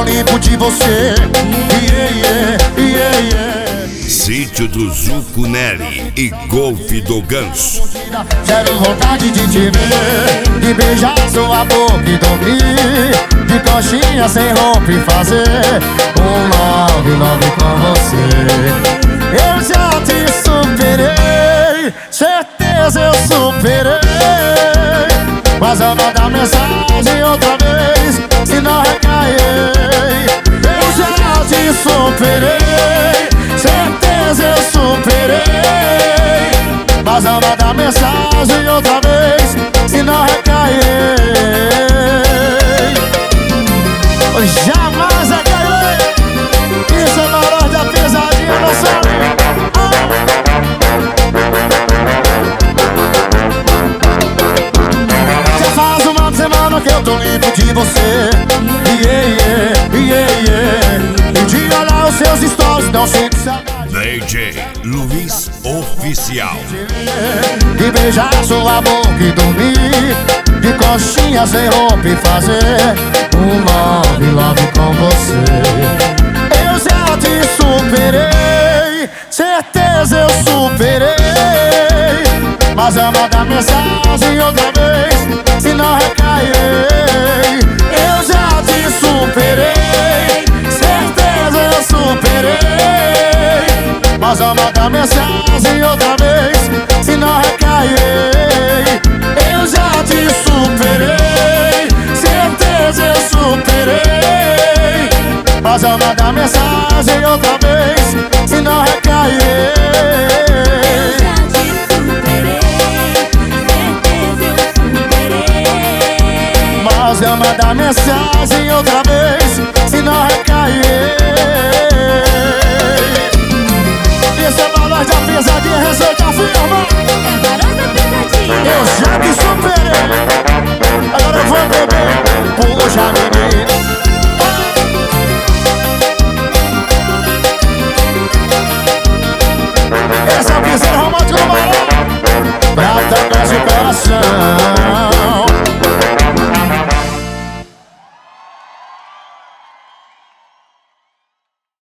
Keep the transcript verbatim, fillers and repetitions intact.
limpo de você. Yeah, yeah, yeah, yeah. Sítio do Zucunelli e Golfe do Ganso. Zero vontade de te ver, de beijar sua boca e dormir, de coxinha sem roupa e fazer um love, love com você. Eu já te superei, certeza eu superei, mas eu mandar mensagem outra vez, se não recairei. Eu já te superei, certeza eu superei, mas eu mandar mensagem outra vez, se não recairei. Jamais recairei. Isso é maior da pesadinha, não sabe? Já faz uma semana que eu tô limpo de você. Yeah, yeah, yeah, yeah. E de olhar os seus stories não sinto saudade. D J Luiz Oficial. De beijar sua boca e dormir, de coxinha sem roupa e fazer um love, love com você. Eu já te superei, certeza eu superei, mas eu mandar mensagem outra vez, se não recairei. Eu já te superei, certeza eu superei, mas eu mandar mensagem outra vez, se não recairei. Eu já te superei, certeza eu superei, mas eu mandar mensagem outra vez, se não recairei. Eu já te superei, certeza eu superei, Mas eu mandar mensagem outra vez, se não recairei. Isso é valor da pesadinha, receita firma. é valor da pesadinha. Eu já te